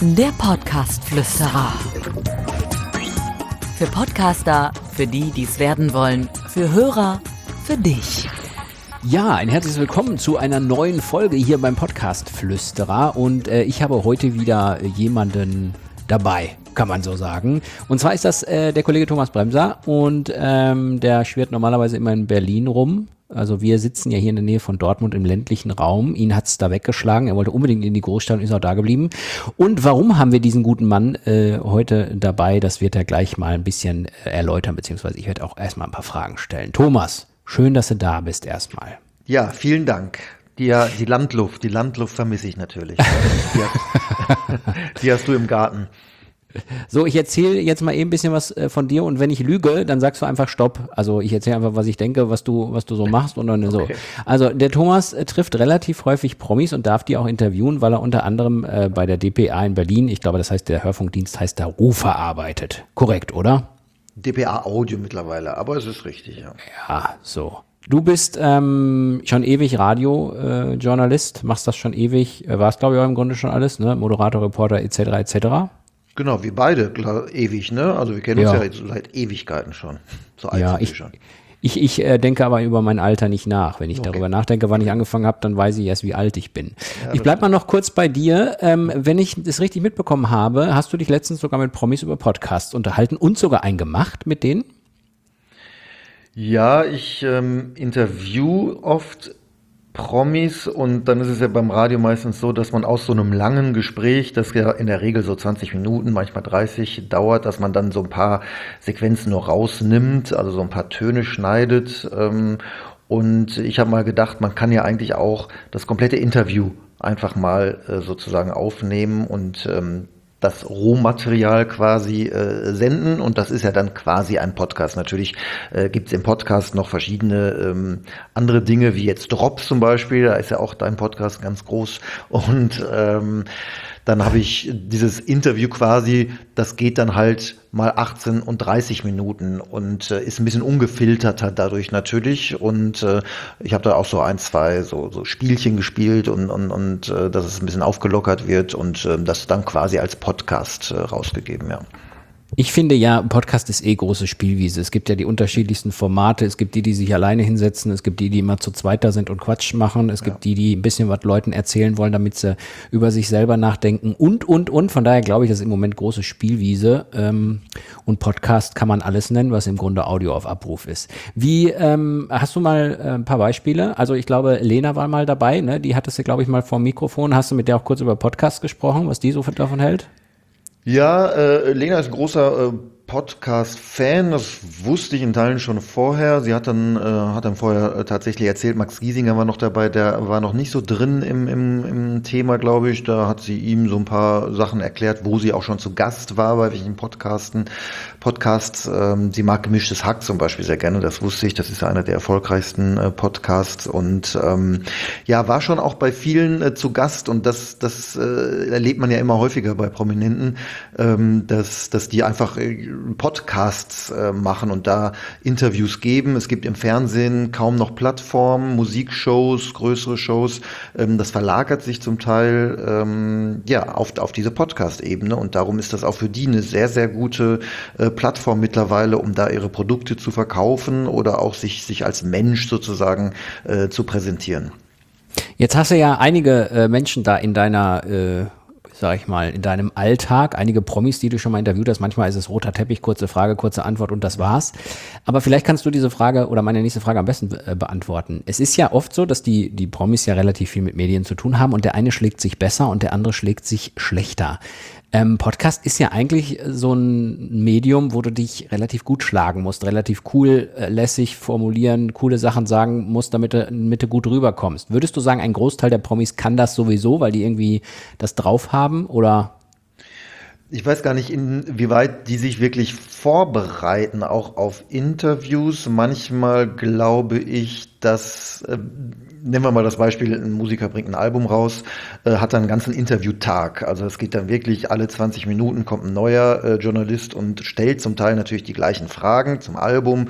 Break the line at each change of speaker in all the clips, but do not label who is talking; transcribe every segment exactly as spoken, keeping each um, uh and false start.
Der Podcast-Flüsterer. Für Podcaster, für die, die es werden wollen, für Hörer, für dich.
Ja, ein herzliches Willkommen zu einer neuen Folge hier beim Podcast-Flüsterer. Und äh, ich habe heute wieder jemanden dabei, kann man so sagen. Und zwar ist das äh, der Kollege Thomas Bremser und ähm, der schwirrt normalerweise immer in Berlin rum. Also wir sitzen ja hier in der Nähe von Dortmund im ländlichen Raum. Ihn hat's da weggeschlagen. Er wollte unbedingt in die Großstadt und ist auch da geblieben. Und warum haben wir diesen guten Mann äh, heute dabei? Das wird er gleich mal ein bisschen äh, erläutern, beziehungsweise ich werde auch erstmal ein paar Fragen stellen. Thomas, schön, dass du da bist erstmal.
Ja, vielen Dank. Die, die Landluft, die Landluft vermisse ich natürlich. die, hast, die hast du im Garten.
So, ich erzähle jetzt mal eben ein bisschen was äh, von dir und wenn ich lüge, dann sagst du einfach Stopp. Also ich erzähle einfach, was ich denke, was du was du so machst und dann
Okay.
so. Also der Thomas äh, trifft relativ häufig Promis und darf die auch interviewen, weil er unter anderem äh, bei der D P A in Berlin, ich glaube, das heißt, der Hörfunkdienst heißt da Rufer arbeitet. Korrekt, oder?
D P A Audio mittlerweile, aber es ist richtig, ja.
Ja, so. Du bist ähm, schon ewig Radiojournalist, äh, Journalist, machst das schon ewig, äh, warst glaube ich auch im Grunde schon alles, ne? Moderator, Reporter et cetera et cetera.
Genau, wir beide, klar, ewig, ne? Also wir kennen
Ja.
uns ja jetzt seit Ewigkeiten schon. So alt
Ja,
sind wir
ich,
schon.
ich, ich äh, denke aber über mein Alter nicht nach. Wenn ich
Okay.
darüber nachdenke, wann ich angefangen habe, dann weiß ich erst, wie alt ich bin.
Ja,
ich bleib mal noch kurz bei dir. Ähm, wenn ich das richtig mitbekommen habe, hast du dich letztens sogar mit Promis über Podcasts unterhalten und sogar einen gemacht mit denen?
Ja, ich ähm, interview oft Promis und dann ist es ja beim Radio meistens so, dass man aus so einem langen Gespräch, das ja in der Regel so zwanzig Minuten, manchmal dreißig dauert, dass man dann so ein paar Sequenzen nur rausnimmt, also so ein paar Töne schneidet. Ähm, und ich habe mal gedacht, man kann ja eigentlich auch das komplette Interview einfach mal äh, sozusagen aufnehmen und ähm, das Rohmaterial quasi äh, senden und das ist ja dann quasi ein Podcast. Natürlich äh, gibt es im Podcast noch verschiedene ähm, andere Dinge, wie jetzt Drops zum Beispiel, da ist ja auch dein Podcast ganz groß und ähm, dann habe ich dieses Interview quasi, das geht dann halt mal achtzehn und dreißig Minuten und äh, ist ein bisschen ungefilterter dadurch natürlich und äh, ich habe da auch so ein, zwei so, so Spielchen gespielt und, und, und äh, dass es ein bisschen aufgelockert wird und äh, das dann quasi als Podcast äh, rausgegeben, ja.
Ich finde ja, Podcast ist eh große Spielwiese. Es gibt ja die unterschiedlichsten Formate. Es gibt die, die sich alleine hinsetzen. Es gibt die, die immer zu zweit da sind und Quatsch machen. Es gibt die, die ein bisschen was Leuten erzählen wollen, damit sie über sich selber nachdenken und, und, und. Von daher glaube ich, das ist im Moment große Spielwiese. Ähm, und Podcast kann man alles nennen, was im Grunde Audio auf Abruf ist. Wie, ähm, hast du mal äh, ein paar Beispiele? Also ich glaube, Lena war mal dabei, ne? Die hattest du, glaube ich, mal vor dem Mikrofon. Hast du mit der auch kurz über Podcast gesprochen, was die so davon hält?
Ja, äh, Lena ist ein großer äh, Podcast-Fan, das wusste ich in Teilen schon vorher. Sie hat dann, äh, hat dann vorher äh, tatsächlich erzählt, Max Giesinger war noch dabei, der war noch nicht so drin im, im, im Thema, glaube ich. Da hat sie ihm so ein paar Sachen erklärt, wo sie auch schon zu Gast war bei welchen Podcasten, Podcasts. Ähm, sie mag Gemischtes Hack zum Beispiel sehr gerne, das wusste ich. Das ist ja einer der erfolgreichsten äh, Podcasts und ähm, ja, war schon auch bei vielen äh, zu Gast und das, das äh, erlebt man ja immer häufiger bei Prominenten, ähm, dass, dass die einfach äh, Podcasts äh, machen und da Interviews geben. Es gibt im Fernsehen kaum noch Plattformen, Musikshows, größere Shows. Ähm, das verlagert sich zum Teil ähm, ja auf, auf diese Podcast-Ebene und darum ist das auch für die eine sehr, sehr gute äh, Plattform mittlerweile, um da ihre Produkte zu verkaufen oder auch sich, sich als Mensch sozusagen äh, zu präsentieren.
Jetzt hast du ja einige äh, Menschen da in deiner äh sag ich mal, in deinem Alltag, einige Promis, die du schon mal interviewt hast, manchmal ist es roter Teppich, kurze Frage, kurze Antwort und das war's. Aber vielleicht kannst du diese Frage oder meine nächste Frage am besten be- beantworten. Es ist ja oft so, dass die, die Promis ja relativ viel mit Medien zu tun haben und der eine schlägt sich besser und der andere schlägt sich schlechter. Ähm, Podcast ist ja eigentlich so ein Medium, wo du dich relativ gut schlagen musst, relativ cool, äh, lässig formulieren, coole Sachen sagen musst, damit du, damit du gut rüberkommst. Würdest du sagen, ein Großteil der Promis kann das sowieso, weil die irgendwie das drauf haben oder?
Ich weiß gar nicht, inwieweit die sich wirklich vorbereiten, auch auf Interviews. Manchmal glaube ich, dass, äh, nehmen wir mal das Beispiel, ein Musiker bringt ein Album raus, äh, hat dann einen ganzen Interviewtag. Also es geht dann wirklich alle zwanzig Minuten kommt ein neuer äh, Journalist und stellt zum Teil natürlich die gleichen Fragen zum Album.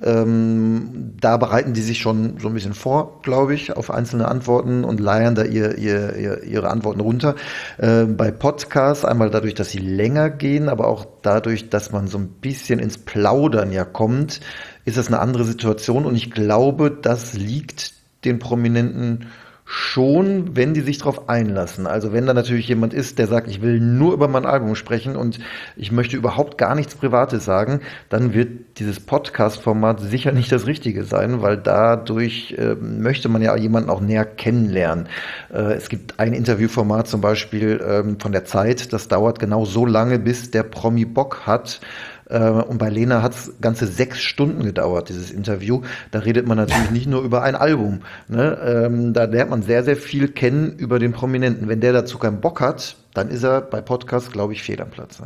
Ähm, da bereiten die sich schon so ein bisschen vor, glaube ich, auf einzelne Antworten und leiern da ihr, ihr, ihr, ihre Antworten runter. Äh, bei Podcasts einmal dadurch, dass sie länger gehen, aber auch dadurch, dass man so ein bisschen ins Plaudern ja kommt, ist das eine andere Situation. Und ich glaube, das liegt den Prominenten schon, wenn die sich darauf einlassen. Also wenn da natürlich jemand ist, der sagt, ich will nur über mein Album sprechen und ich möchte überhaupt gar nichts Privates sagen, dann wird dieses Podcast-Format sicher nicht das Richtige sein, weil dadurch äh, möchte man ja jemanden auch näher kennenlernen. Äh, es gibt ein Interviewformat zum Beispiel ähm, von der Zeit, das dauert genau so lange, bis der Promi Bock hat. Und bei Lena hat es ganze sechs Stunden gedauert, dieses Interview. Da redet man natürlich nicht nur über ein Album. Ne? Ähm, da lernt man sehr, sehr viel kennen über den Prominenten. Wenn der dazu keinen Bock hat, dann ist er bei Podcasts, glaube ich, fehl am Platz.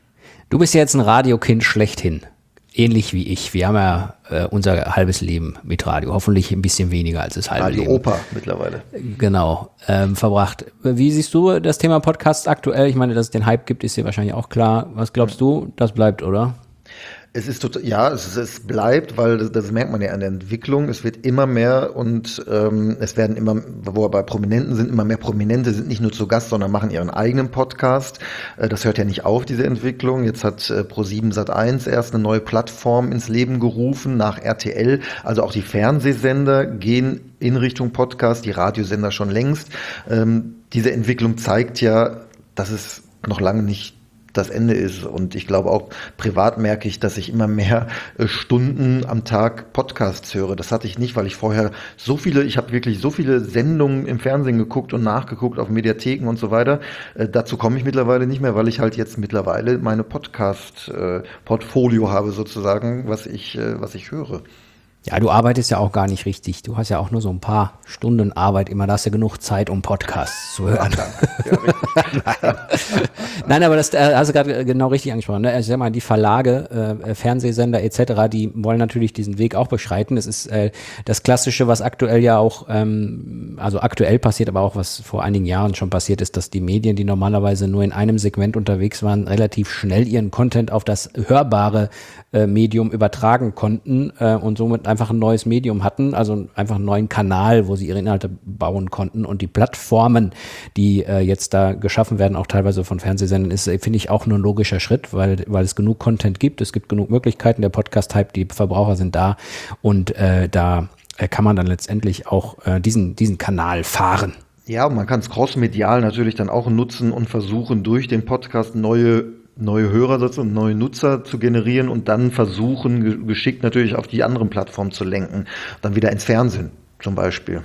Du bist ja jetzt ein Radiokind schlechthin. Ähnlich wie ich. Wir haben ja äh, unser halbes Leben mit Radio. Hoffentlich ein bisschen weniger als das halbe
Radio
Leben.
Opa mittlerweile.
Genau, ähm, verbracht. Wie siehst du das Thema Podcast aktuell? Ich meine, dass es den Hype gibt, ist dir wahrscheinlich auch klar. Was glaubst du? Das bleibt, oder?
Es ist total, ja, es, es bleibt, weil das, das merkt man ja an der Entwicklung. Es wird immer mehr und ähm, es werden immer, wo wir bei Prominenten sind, immer mehr Prominente sind nicht nur zu Gast, sondern machen ihren eigenen Podcast. Äh, das hört ja nicht auf, diese Entwicklung. Jetzt hat äh, ProSieben Sat eins erst eine neue Plattform ins Leben gerufen nach R T L. Also auch die Fernsehsender gehen in Richtung Podcast, die Radiosender schon längst. Ähm, diese Entwicklung zeigt ja, dass es noch lange nicht das Ende ist. Und ich glaube auch privat merke ich, dass ich immer mehr äh, Stunden am Tag Podcasts höre. Das hatte ich nicht, weil ich vorher so viele, ich habe wirklich so viele Sendungen im Fernsehen geguckt und nachgeguckt auf Mediatheken und so weiter. Äh, dazu komme ich mittlerweile nicht mehr, weil ich halt jetzt mittlerweile meine Podcast-Portfolio äh, habe sozusagen, was ich, äh, was ich höre.
Ja, du arbeitest ja auch gar nicht richtig. Du hast ja auch nur so ein paar Stunden Arbeit immer. Da hast du genug Zeit, um Podcasts zu hören.
Ja,
Nein. Nein, aber das äh, hast du gerade genau richtig angesprochen. Ne? Ich sag mal, die Verlage, äh, Fernsehsender et cetera, die wollen natürlich diesen Weg auch beschreiten. Das ist äh, das Klassische, was aktuell ja auch, ähm, also aktuell passiert, aber auch was vor einigen Jahren schon passiert ist, dass die Medien, die normalerweise nur in einem Segment unterwegs waren, relativ schnell ihren Content auf das hörbare äh, Medium übertragen konnten äh, und somit einfach ein neues Medium hatten, also einfach einen neuen Kanal, wo sie ihre Inhalte bauen konnten. Und die Plattformen, die äh, jetzt da geschaffen werden, auch teilweise von Fernsehsendern, ist, finde ich, auch nur ein logischer Schritt, weil, weil es genug Content gibt, es gibt genug Möglichkeiten, der Podcast-Hype, die Verbraucher sind da und äh, da äh, kann man dann letztendlich auch äh, diesen, diesen Kanal fahren.
Ja, und man kann es crossmedial natürlich dann auch nutzen und versuchen, durch den Podcast neue neue Hörer und neue Nutzer zu generieren und dann versuchen, ge- geschickt natürlich auf die anderen Plattformen zu lenken. Dann wieder ins Fernsehen zum Beispiel.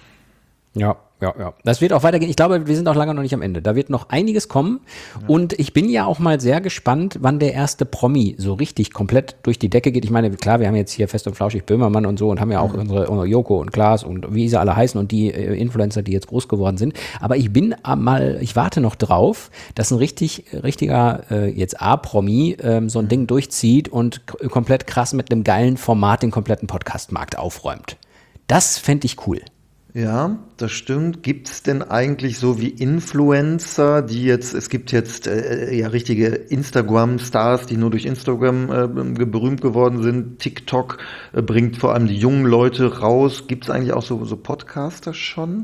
Ja, ja, ja. Das wird auch weitergehen. Ich glaube, wir sind auch lange noch nicht am Ende. Da wird noch einiges kommen. Ja. Und ich bin ja auch mal sehr gespannt, wann der erste Promi so richtig komplett durch die Decke geht. Ich meine, klar, wir haben jetzt hier Fest und Flauschig Böhmermann und so und haben ja auch mhm. unsere, unsere Joko und Klaas und wie sie alle heißen und die äh, Influencer, die jetzt groß geworden sind. Aber ich bin mal, ich warte noch drauf, dass ein richtig, richtiger äh, jetzt A-Promi ähm, so ein mhm. Ding durchzieht und k- komplett krass mit einem geilen Format den kompletten Podcast-Markt aufräumt. Das fände ich cool.
Ja, das stimmt. Gibt es denn eigentlich so wie Influencer, die jetzt, es gibt jetzt äh, ja richtige Instagram-Stars, die nur durch Instagram äh, berühmt geworden sind. TikTok äh, bringt vor allem die jungen Leute raus. Gibt es eigentlich auch so, so Podcaster schon?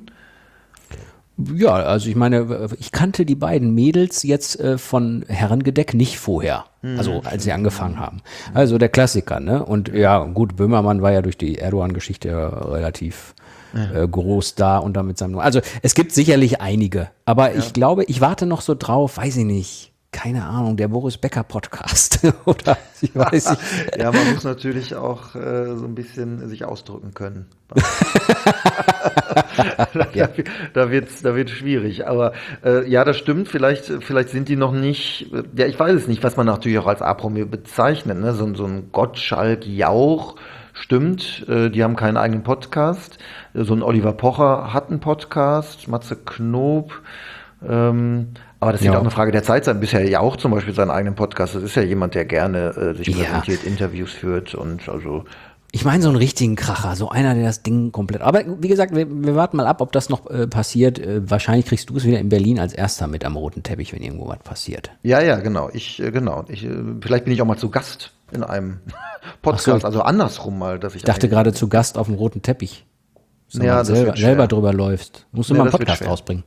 Ja, also ich meine, ich kannte die beiden Mädels jetzt äh, von Herrengedeck nicht vorher, hm. also als sie angefangen haben. Also der Klassiker, ne? Und ja, gut, Böhmermann war ja durch die Erdogan-Geschichte ja relativ Äh, groß da und damit seinem. Also es gibt sicherlich einige, aber ja. ich glaube, ich warte noch so drauf, weiß ich nicht, keine Ahnung, der Boris Becker Podcast oder ich weiß nicht.
Ja, man muss natürlich auch äh, so ein bisschen sich ausdrücken können.
ja.
Da wird's, da wird's schwierig, aber äh, ja, das stimmt, vielleicht, vielleicht sind die noch nicht, ja, ich weiß es nicht, was man natürlich auch als A-Promi bezeichnet, ne? so, so ein Gottschalk, Jauch, stimmt, äh, die haben keinen eigenen Podcast. So ein Oliver Pocher hat einen Podcast, Matze Knob. Ähm, aber das wird
ja.
auch eine Frage der Zeit sein. Bisher ja auch zum Beispiel seinen eigenen Podcast. Das ist ja jemand, der gerne äh, sich
ja.
präsentiert, Interviews führt und also.
Ich meine so einen richtigen Kracher, so einer, der das Ding komplett... Aber wie gesagt, wir, wir warten mal ab, ob das noch äh, passiert. Äh, wahrscheinlich kriegst du es wieder in Berlin als Erster mit am roten Teppich, wenn irgendwo was passiert.
Ja, ja, genau. Ich, äh, genau. Ich, äh, vielleicht bin ich auch mal zu Gast in einem Podcast,
so,
also andersrum mal, dass ich...
Ich dachte gerade zu Gast auf dem roten Teppich. So
Ja,
mal
das
selber,
wird schwer.
selber drüber läufst. Musst du
Ja,
mal einen
das wird
Podcast
schwer.
rausbringen.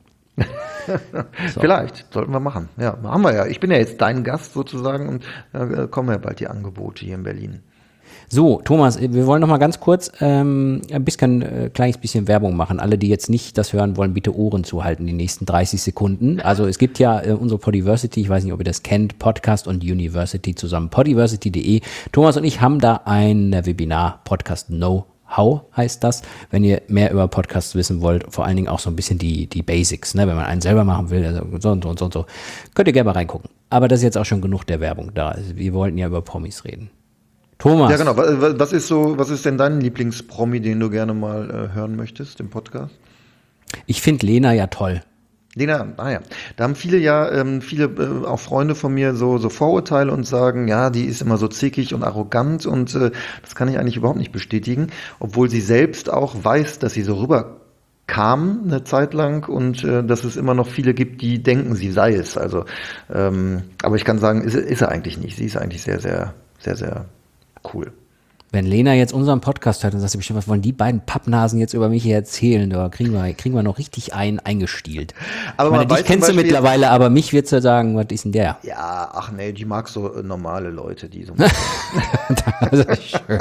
So.
Vielleicht, sollten wir machen. Ja, haben wir ja. Ich bin ja jetzt dein Gast sozusagen und da kommen ja bald die Angebote hier in Berlin.
So, Thomas, wir wollen noch mal ganz kurz ähm, ein bisschen, äh, kleines bisschen Werbung machen. Alle, die jetzt nicht das hören wollen, bitte Ohren zuhalten, die nächsten dreißig Sekunden. Also es gibt ja äh, unsere Podiversity, ich weiß nicht, ob ihr das kennt, Podcast und University zusammen, podiversity punkt de. Thomas und ich haben da ein Webinar, Podcast Know-how heißt das. Wenn ihr mehr über Podcasts wissen wollt, vor allen Dingen auch so ein bisschen die, die Basics, ne? Wenn man einen selber machen will, also so und so und so und so, könnt ihr gerne mal reingucken. Aber das ist jetzt auch schon genug der Werbung da. Also wir wollten ja über Promis reden. Thomas.
Ja, genau. Was was ist so, was ist denn dein Lieblingspromi, den du gerne mal äh, hören möchtest im Podcast?
Ich finde Lena ja toll.
Lena, ah ja, da haben viele ja, ähm, viele äh, auch Freunde von mir so, so Vorurteile und sagen, ja, die ist immer so zickig und arrogant und äh, das kann ich eigentlich überhaupt nicht bestätigen, obwohl sie selbst auch weiß, dass sie so rüberkam eine Zeit lang und äh, dass es immer noch viele gibt, die denken, sie sei es. Also, ähm, aber ich kann sagen, ist, ist er eigentlich nicht. Sie ist eigentlich sehr, sehr, sehr, sehr cool.
Wenn Lena jetzt unseren Podcast hört, dann sagt sie bestimmt, was wollen die beiden Pappnasen jetzt über mich hier erzählen? Da kriegen wir, kriegen wir noch richtig einen eingestielt.
Aber
Ich meine,
man weiß
dich kennst du
zum Beispiel-
mittlerweile, aber mich wird sie sagen, was ist denn der?
Ja, ach nee, die mag so äh, normale Leute, die so.
Das ist schön.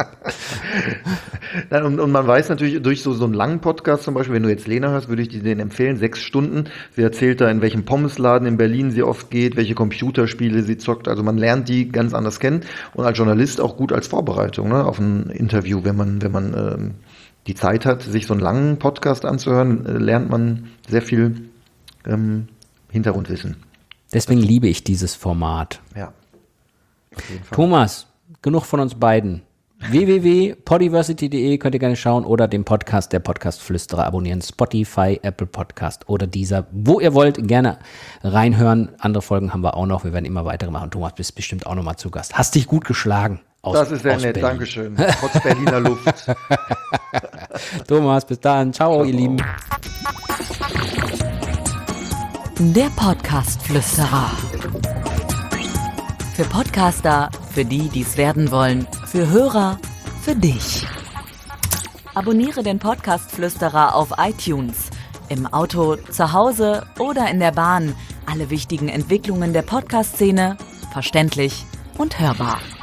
Nein, und, und man weiß natürlich durch so, so einen langen Podcast zum Beispiel, wenn du jetzt Lena hörst, würde ich dir den empfehlen, sechs Stunden. Sie erzählt da, in welchem Pommesladen in Berlin sie oft geht, welche Computerspiele sie zockt. Also man lernt die ganz anders kennen und als Journalist auch gut als Vorbereitung, ne, auf ein Interview. Wenn man, wenn man ähm, die Zeit hat, sich so einen langen Podcast anzuhören, äh, lernt man sehr viel ähm, Hintergrundwissen.
Deswegen liebe ich dieses Format.
Ja. Auf jeden Fall.
Thomas, genug von uns beiden. w w w punkt podiversity punkt de könnt ihr gerne schauen oder den Podcast, der Podcast-Flüsterer abonnieren. Spotify, Apple Podcast oder dieser, wo ihr wollt, gerne reinhören. Andere Folgen haben wir auch noch. Wir werden immer weitere machen. Thomas, bist bestimmt auch noch mal zu Gast. Hast dich gut geschlagen. Aus,
Das ist sehr
aus
nett,
Berlin.
Dankeschön. Trotz Berliner Luft.
Thomas, bis dann. Ciao, ihr Lieben.
Der Podcast-Flüsterer. Für Podcaster, für die, die es werden wollen, für Hörer, für dich. Abonniere den Podcast-Flüsterer auf iTunes, im Auto, zu Hause oder in der Bahn. Alle wichtigen Entwicklungen der Podcast-Szene, verständlich und hörbar.